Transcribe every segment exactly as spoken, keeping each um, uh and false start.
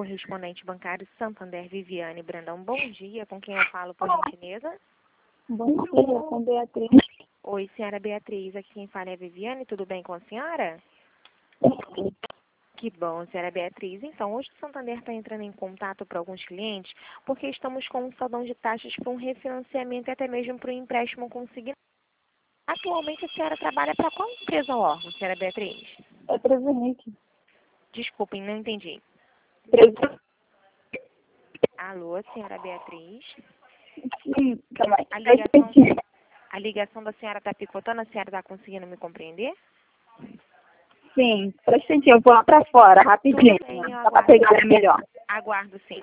correspondente bancário Santander Viviane Brandão. Bom dia, com quem eu falo, por gentileza? Bom dia, com Beatriz. Oi, senhora Beatriz, aqui quem fala é a Viviane, tudo bem com a senhora? Que bom, senhora Beatriz. Então, hoje o Santander está entrando em contato para alguns clientes, porque estamos com um saldão de taxas para um refinanciamento e até mesmo para um empréstimo consignado. Atualmente a senhora trabalha para qual empresa ou órgão, senhora Beatriz? É Presunic. Desculpem, não entendi. Presu... Alô, senhora Beatriz? Sim, calma aí. A Eu ligação, esqueci. a ligação da senhora está picotando, a senhora está conseguindo me compreender? Sim, presta atenção, eu vou lá pra fora, rapidinho. Tudo bem, eu Só pra aguardo. pegar ela melhor. Aguardo, sim.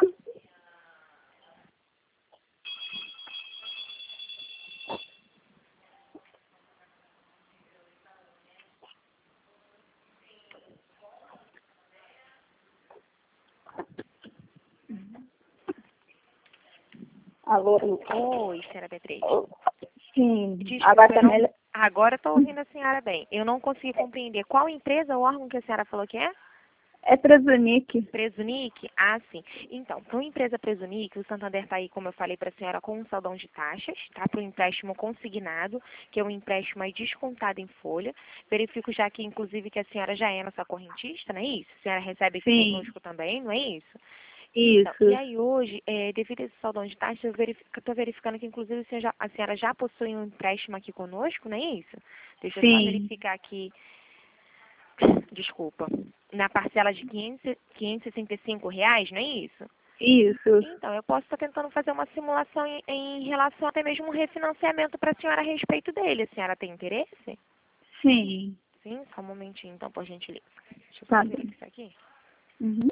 Alô? Oi, senhora Beatriz. Sim, Desculpa, agora tá eu não... melhor. Agora estou ouvindo a senhora bem. Eu não consegui compreender. Qual empresa ou órgão que a senhora falou que é? É Presunic. Presunic? Ah, sim. Então, para uma empresa Presunic, o Santander está aí, como eu falei para a senhora, com um saldão de taxas, tá? Para o empréstimo consignado, que é um empréstimo aí descontado em folha. Verifico já que, inclusive, que a senhora já é nossa correntista, não é isso? A senhora recebe aqui Sim, conosco também, não é isso? Então, isso. e aí hoje, é, devido a esse saldão de taxas, eu estou verificando que, inclusive, a senhora, já, a senhora já possui um empréstimo aqui conosco, não é isso? Deixa eu só Sim, verificar aqui. Desculpa, na parcela de quinhentos, quinhentos e sessenta e cinco reais, não é isso? isso. Então, eu posso estar tentando fazer uma simulação em, em relação até mesmo um refinanciamento para a senhora a respeito dele. A senhora tem interesse? Sim, Sim, só um momentinho, então, por gentileza. Deixa eu tá só bem. verificar aqui. Uhum.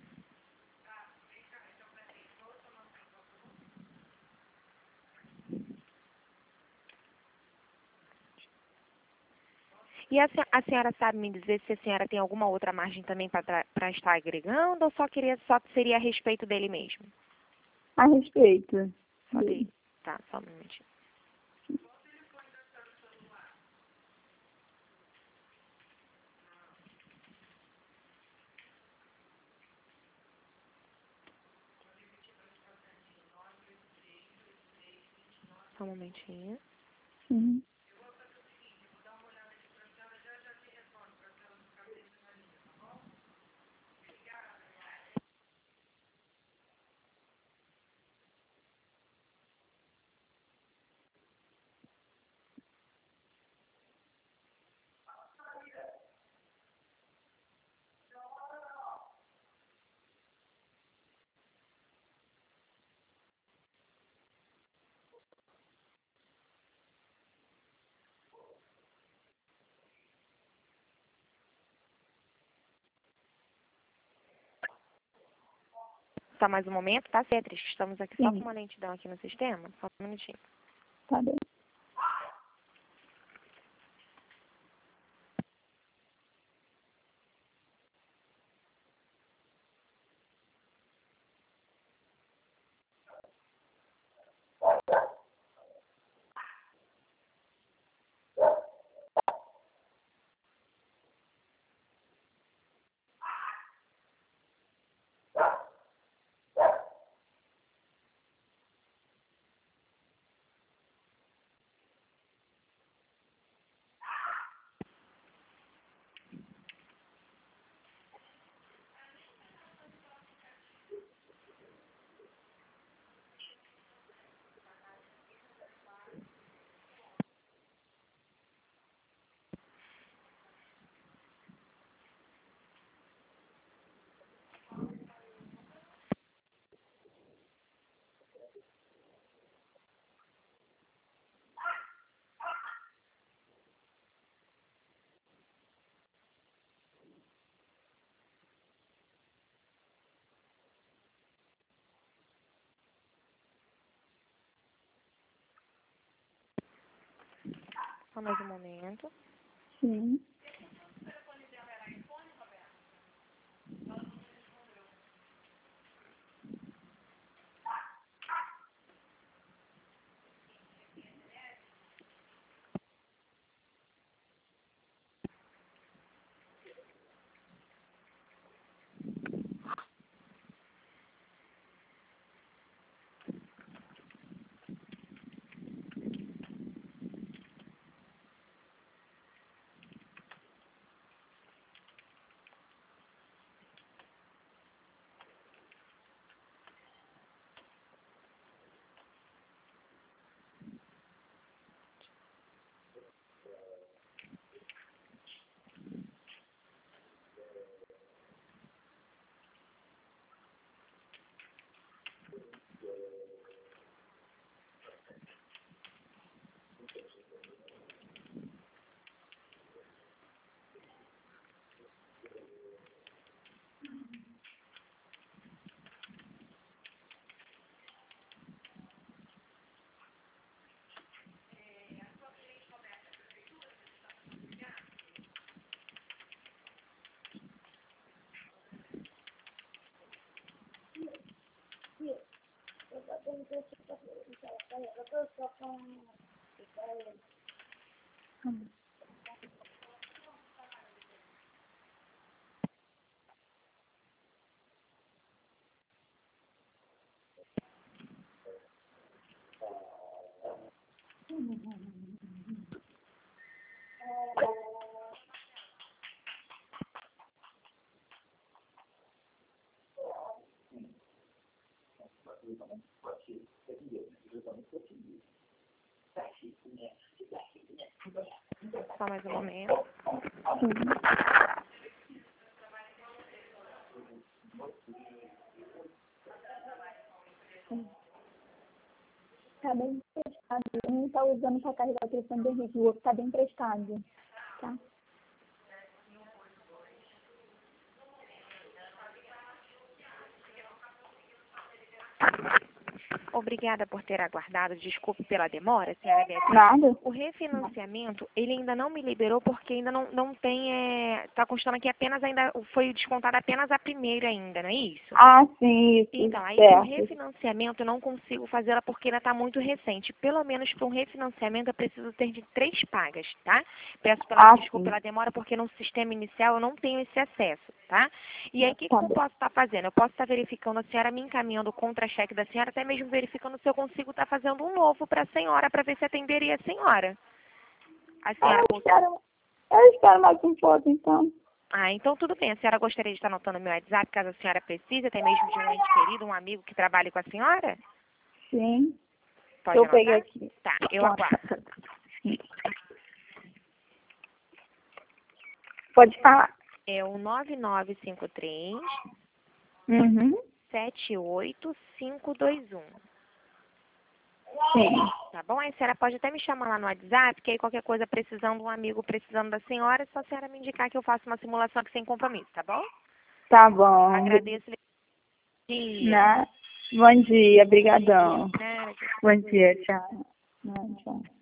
E a, se- a senhora sabe me dizer se a senhora tem alguma outra margem também para estar agregando ou só queria só seria a respeito dele mesmo? A respeito. Só dele. Tá, só um minutinho. Só um momentinho. Uhum. Só mais um momento, tá, Beatriz? Estamos aqui só com Sim, uma lentidão aqui no sistema. Só um minutinho. tá bem. Só mais um momento. Sim. Só mais um momento. Tá bem emprestado. Um está usando para carregar o telefone do Henrique, o outro está bem emprestado. Tá? Obrigada por ter aguardado. Desculpe pela demora, senhora Beatriz. Nada? O refinanciamento, ele ainda não me liberou porque ainda não, não tem, está constando aqui apenas, ainda foi descontada apenas a primeira ainda, não é isso? Ah, sim, isso. Então, aí certo. o refinanciamento eu não consigo fazê-la porque ainda está muito recente. Pelo menos para um refinanciamento eu preciso ter de três pagas, tá? Peço pela Ah, desculpa sim. pela demora porque no sistema inicial eu não tenho esse acesso, tá? E aí o que, que Tá eu bem. posso estar fazendo? Eu posso estar verificando a senhora me encaminhando o contra-cheque da senhora, até mesmo verificando se eu consigo estar fazendo um novo para a senhora, para ver se atenderia a senhora. A Ah, senhora eu espero, eu espero mais um pouco, então. Ah, então tudo bem. A senhora gostaria de estar anotando meu WhatsApp, caso a senhora precise, até mesmo de um ente querido, um amigo que trabalhe com a senhora? Sim. Pode Eu anotar? peguei aqui. Tá, eu Pode. aguardo. Pode falar. É o nove nove cinco três, Uhum. sete oito cinco dois um. Sim. Tá bom? Aí a senhora pode até me chamar lá no WhatsApp, que aí qualquer coisa precisando, um amigo precisando da senhora, é só a senhora me indicar que eu faço uma simulação aqui sem compromisso, tá bom? Tá bom. Agradeço. Bom dia. Né? Bom dia, brigadão. Nada. Bom dia, tchau. Não, tchau.